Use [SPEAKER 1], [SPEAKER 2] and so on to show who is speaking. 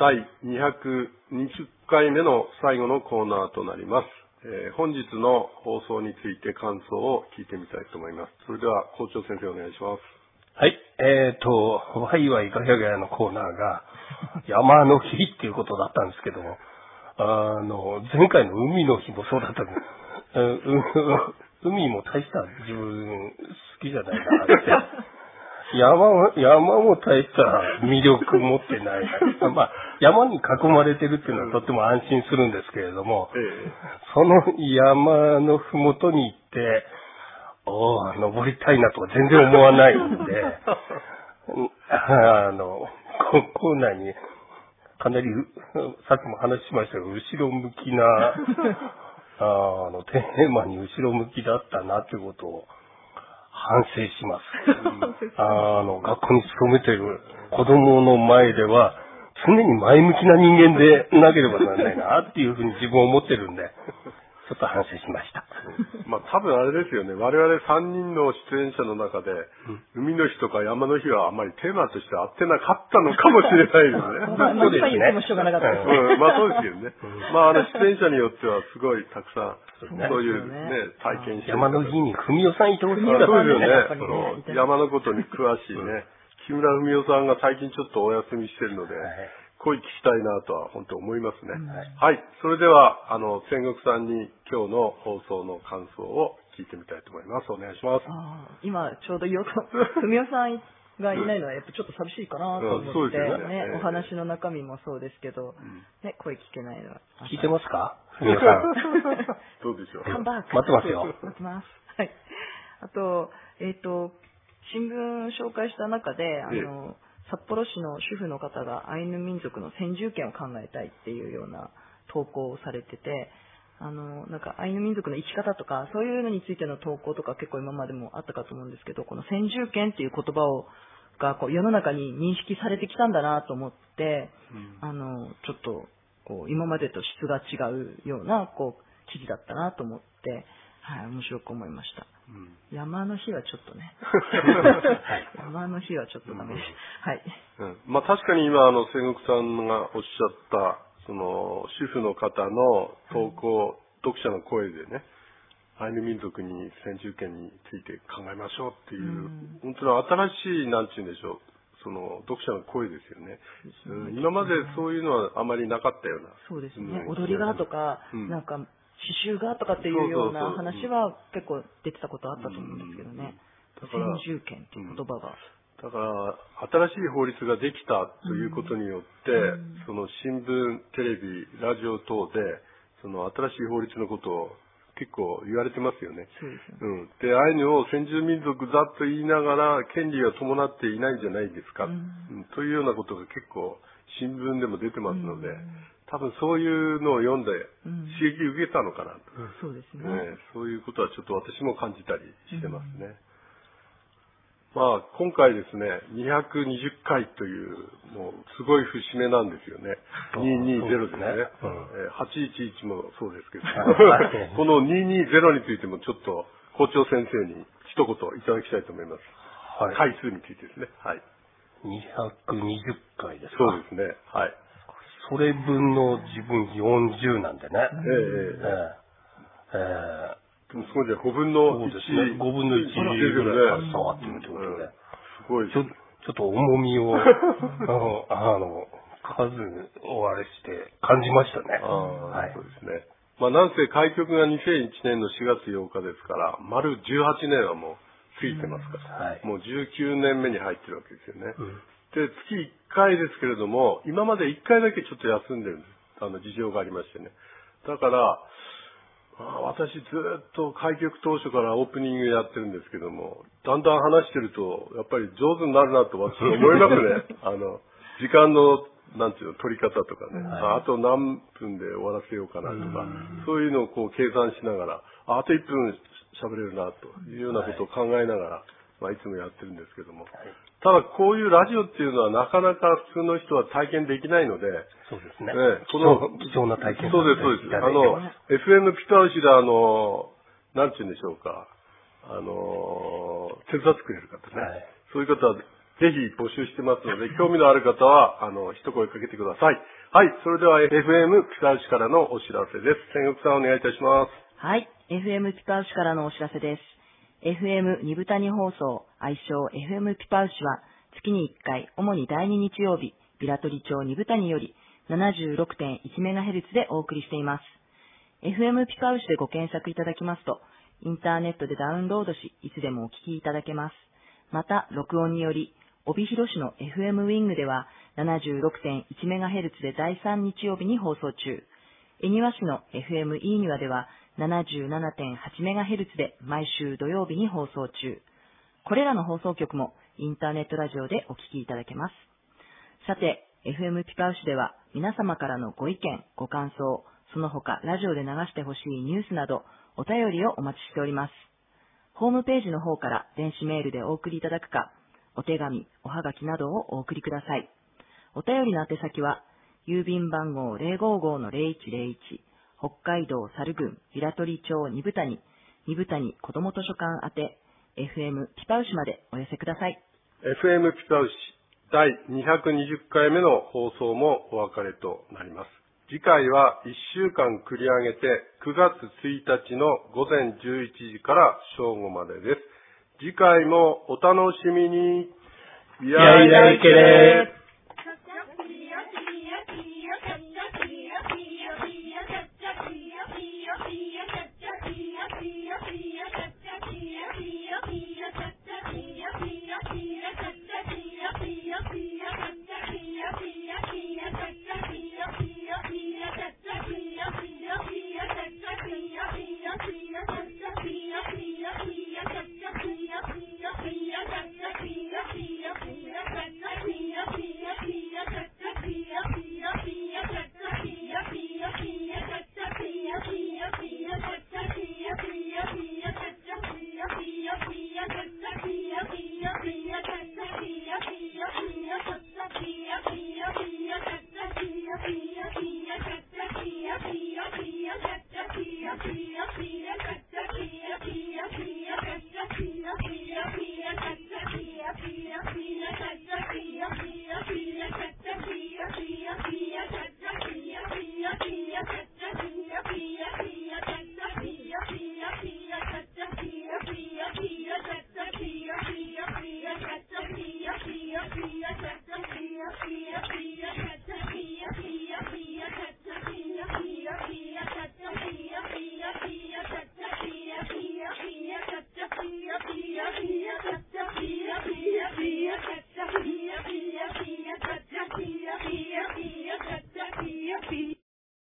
[SPEAKER 1] 第220回目の最後のコーナーとなります。本日の放送について感想を聞いてみたいと思います。それでは校長先生お願いします。
[SPEAKER 2] はい。ワイワイガヤガヤのコーナーが山の日っていうことだったんですけども、前回の海の日もそうだったんです。海も大した自分好きじゃないなって。山も大した魅力持ってない。まあ、山に囲まれてるっていうのはとっても安心するんですけれども、その山のふもとに行って、登りたいなとか全然思わないんで、校内にかなり、さっきも話しましたが、後ろ向きな、テーマに後ろ向きだったなということを反省します。学校に勤めている子供の前では、常に前向きな人間でなければならないなっていうふうに自分を思ってるんで、ちょっと反省しました。
[SPEAKER 1] まあ多分あれですよね。我々3人の出演者の中で、海の日とか山の日はあんまりテーマとして合ってなかったのかもしれないですね。
[SPEAKER 3] そうですね。言ってもしょうがなかったですね。
[SPEAKER 1] まあそうですよね。まあ出演者によってはすごいたくさん、そういうね、体験してる。
[SPEAKER 2] 山の日に文雄さんいてほしい
[SPEAKER 1] んだそうですよね。山のことに詳しいね。木村文雄さんが最近ちょっとお休みしてるので、声聞きたいなとは本当思いますね。はい。それでは、千石さんに今日の放送の感想を聞いてみたいと思います。お願いします。
[SPEAKER 3] 今、ちょうど言おうと、文雄さんがいないのはやっぱちょっと寂しいかなと思って、ね、お話の中身もそうですけど、ね、声聞けないのは。
[SPEAKER 2] 聞いてますか文雄さん。
[SPEAKER 1] どうでしょう。
[SPEAKER 3] カンバック。
[SPEAKER 2] 待ってますよ。
[SPEAKER 3] 待ってます。はい。あと、新聞紹介した中で、札幌市の主婦の方がアイヌ民族の先住権を考えたいっていうような投稿をされてて、なんかアイヌ民族の生き方とか、そういうのについての投稿とか結構今までもあったかと思うんですけど、この先住権っていう言葉がこう世の中に認識されてきたんだなと思って、ちょっとこう今までと質が違うようなこう記事だったなと思って、はい、面白く思いました。山の日はちょっとね。山の日はちょっとダメです。はい。
[SPEAKER 1] まあ確かに今、千石さんがおっしゃった、その、主婦の方の投稿、読者の声でね、アイヌ民族に先住権について考えましょうっていう、本当の新しい、なんて言うんでしょう、その、読者の声ですよね。今までそういうのはあまりなかったような。
[SPEAKER 3] そうですね。踊りがとか、なんか、刺繍がとかっていうような話は結構出てたことあったと思うんですけどね。先住権っていう言葉が。
[SPEAKER 1] だから、新しい法律ができたということによって、その新聞、テレビ、ラジオ等で、その新しい法律のことを結構言われてますよね。
[SPEAKER 3] そうですね。
[SPEAKER 1] で、アイヌを先住民族だと言いながら、権利は伴っていないんじゃないですか。というようなことが結構新聞でも出てますので、多分そういうのを読んで刺激を受けたのかなと、
[SPEAKER 3] そうですね。
[SPEAKER 1] そういうことはちょっと私も感じたりしてますね。まあ今回ですね、220回というもうすごい節目なんですよね。220ですね。811もそうですけど、この220についてもちょっと校長先生に一言いただきたいと思います。回数についてですね。はい。
[SPEAKER 2] 220回ですか。
[SPEAKER 1] そうですね。はい。
[SPEAKER 2] それ分の自分40なんでね。
[SPEAKER 1] でもすごいじゃ5分の1。
[SPEAKER 2] 5分の1ぐらい触ってるってことで。
[SPEAKER 1] すごい。
[SPEAKER 2] ちょっと重みを、数をあれして感じましたね。
[SPEAKER 1] そうですね。まあなんせ開局が2001年の4月8日ですから、丸18年はもう過ぎてますから、もう19年目に入ってるわけですよね。で、月1回ですけれども、今まで1回だけちょっと休んでるんです。事情がありましてね。だから、私ずっと開局当初からオープニングやってるんですけども、だんだん話してると、やっぱり上手になるなと私は思いますね。時間の、なんていうの、取り方とかね。あと何分で終わらせようかなとか、そういうのをこう計算しながら、あと1分喋れるなというようなことを考えながら、いつもやってるんですけども。ただこういうラジオっていうのはなかなか普通の人は体験できないので、
[SPEAKER 2] そうですね。
[SPEAKER 1] この
[SPEAKER 2] 貴重な体験
[SPEAKER 1] そうです、そうです。FM ピタウシでなんて言うんでしょうか、手伝ってくれる方ね。そういう方はぜひ募集してますので、興味のある方は、一声かけてください。はい、それでは FM ピカウシからのお知らせです。千石さんお願いいたします。
[SPEAKER 3] はい、FM ピパウシからのお知らせです。FM 二部谷放送、愛称 FM ピパウシは、月に1回、主に第2日曜日、ビラトリ町二部谷より 76.1MHz でお送りしています。FM ピパウシでご検索いただきますと、インターネットでダウンロードし、いつでもお聞きいただけます。また、録音により、帯広市の FM ウィングでは 76.1MHz で第3日曜日に放送中。恵庭市の FM イーニワでは 77.8MHz で毎週土曜日に放送中。これらの放送局もインターネットラジオでお聞きいただけます。さて、FM ピパウシでは皆様からのご意見、ご感想、その他ラジオで流してほしいニュースなどお便りをお待ちしております。ホームページの方から電子メールでお送りいただくか、お手紙、おはがきなどをお送りください。お便りの宛先は、郵便番号 055-0101、北海道猿郡平取町二部谷子ども図書館宛て、FM ピパウシまでお寄せください。
[SPEAKER 1] FM ピパウシ第220回目の放送もお別れとなります。次回は1週間繰り上げて9月1日の午前11時から正午までです。次回もお楽しみに。
[SPEAKER 2] やいらいけれ。